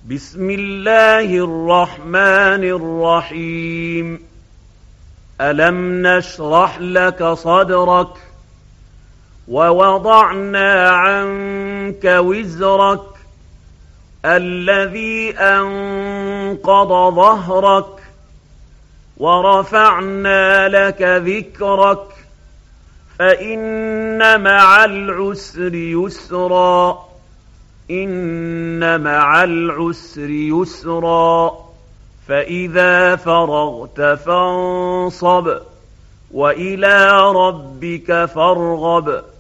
بسم الله الرحمن الرحيم. ألم نشرح لك صدرك ووضعنا عنك وزرك الذي أنقض ظهرك ورفعنا لك ذكرك فإن مع العسر يسرا إن مع العسر يسرا فإذا فرغت فانصب وإلى ربك فارغب.